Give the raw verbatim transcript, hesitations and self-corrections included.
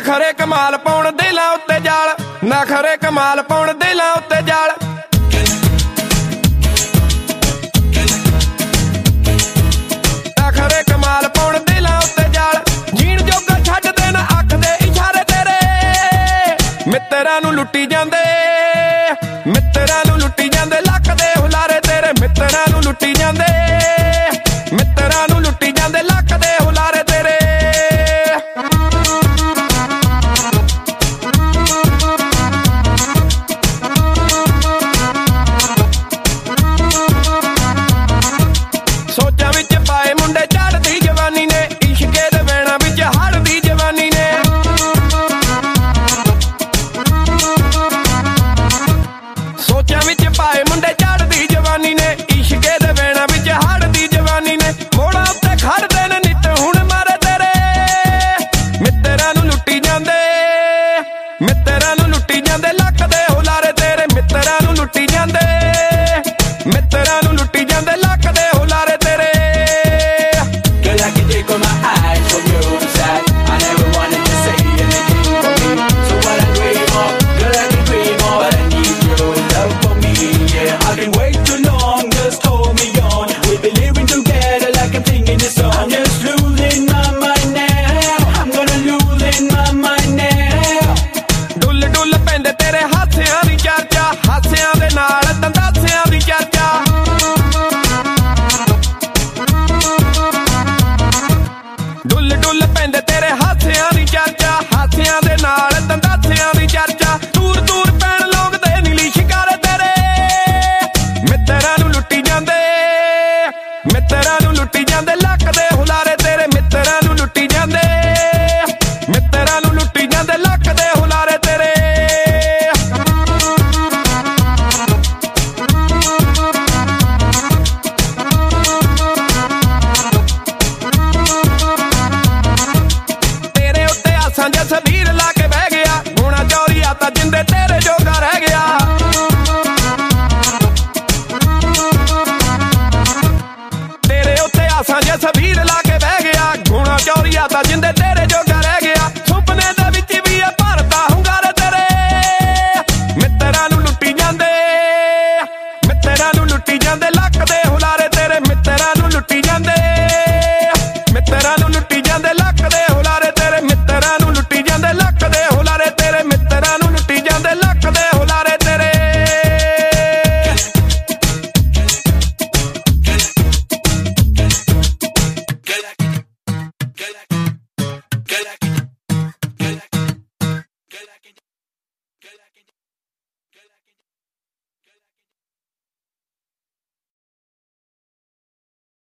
ਨਖਰੇ ਕਮਾਲ ਪਾਉਣ ਦਿਲਾਂ ਉੱਤੇ ਜਾਲ, ਨਖਰੇ ਕਮਾਲ ਪਾਉਣ ਦਿਲਾਂ ਉੱਤੇ ਜਾਲ। ਨਖਰੇ ਕਮਾਲ ਪਾਉਣ ਦਿਲਾਂ ਉੱਤੇ ਜਾਲ, ਜੀਣ ਜੋਗਾ ਛੱਡ ਦੇਣ ਅੱਖ ਦੇ ਇਸ਼ਾਰੇ ਤੇਰੇ। ਮਿੱਤਰਾਂ ਨੂੰ ਲੁੱਟੀ ਜਾਂਦੇ, ਮਿੱਤਰਾਂ ਨੂੰ ਲੁੱਟੀ ਜਾਂਦੇ ਲੱਕ ਦੇ ਹੁਲਾਰੇ ਤੇਰੇ। ਮਿੱਤਰਾਂ ਨੂੰ ਲੁੱਟੀ ਜਾਂਦੇ, ਮਿੱਤਰਾਂ ਨੂੰ ਲੁੱਟੀ ਜਾਂਦੇ ਲੱਕ ਦੇ ਹੁਲਾਰੇ ਤੇਰੇ। ਸੋਚਾਂ ਵਿੱਚ ਪਾਏ ਮੁੰਡੇ ਚੜ੍ਹਦੀ ਜਵਾਨੀ ਨੇ, ਇਸ਼ਕੇ ਦੇ ਵੈਣਾ ਵਿੱਚ ਹੜਦੀ ਜਵਾਨੀ ਨੇ। ਸੋਚਾਂ ਵਿੱਚ ਪਾਏ ਮੁੰਡੇ ਚੜ੍ਹਦੀ ਜਵਾਨੀ ਨੇ, ਇਸ਼ਕੇ ਦੇ ਵੈਣਾ ਵਿੱਚ ਹੜਦੀ ਜਵਾਨੀ ਨੇ। ਮੋੜਾਂ ਉੱਤੇ ਖੜਦੇ ਨੇ ਨਿੱਤ ਹੁਣ ਮਾਰੇ ਤੇਰੇ। ਮਿੱਤਰਾਂ ਨੂੰ ਲੁੱਟੀ ਜਾਂਦੇ, ਮਿੱਤਰਾਂ ਨੂੰ ਲੁੱਟੀ ਜਾਂਦੇ ਲੱਕ ਦੇ ਹੁਲਾਰੇ ਤੇਰੇ। ਮਿੱਤਰਾਂ ਨੂੰ ਲੁੱਟੀ ਜਾਂਦੇ, ਮਿੱਤਰਾਂ ਨੂੰ ਲੁੱਟੀ ਜਾਂਦੇ ਲੱਕ ਦੇ ਹੁਲਾਰੇ ਤੇਰੇ। Girl, I can take all my eyes from your side. I never wanted to say anything for me, so what I dream of, girl, I can dream of, but I need your love for me. Yeah, I can wait too long, just hold me on. We'll be living together like I'm singing this song. I'm just losing my mind now, I'm gonna losing my mind now. ਡੁੱਲ ਡੁੱਲ ਪੈਂਦੇ ਤੇਰੇ ਹਾਸਿਆਂ ਦੀ ਚਰਚਾ, ਹਾਸਿਆਂ ਦੇ ਨਾਲ ਦੰਦਾਸਿਆਂ ਦੀ ਚਰਚਾ। ਡੁੱਲ ਡੁੱਲ ਪੈਂਦੇ ਤੇਰੇ ਹਾਸਿਆਂ ਦੀ ਚਰਚਾ, ਹਾਸਿਆਂ ਦੇ ਨਾਲ ਦੰਦਾਸਿਆਂ ਦੀ ਚਰਚਾ। ਦੂਰ ਦੂਰ ਪੈਣ ਲੋਕ ਦੇ ਨੀਲੀ ਸ਼ਿਕਾਰੇ ਤੇਰੇ। ਮਿੱਤਰਾਂ ਨੂੰ ਲੁੱਟੀ ਜਾਂਦੇ, ਮਿੱਤਰਾਂ ਨੂੰ ਲੁੱਟੀ ਜਾਂਦੇ ਲੱਕ ਦੇ ਹੁਲਾਰੇ ਤੇਰੇ। ਮਿੱਤਰਾਂ ਨੂੰ ਲੁੱਟੀ ਜਾਂਦੇ, ਮਿੱਤਰਾਂ ਨੂੰ ਲੁੱਟੀ ਜਾਂਦੇ ਲੱਕ ਦੇ ਹੁਲਾਰੇ ਤੇਰੇ। ਤੇਰੇ ਉੱਤੇ ਆਸਾਂ ਜਸਬੀਰ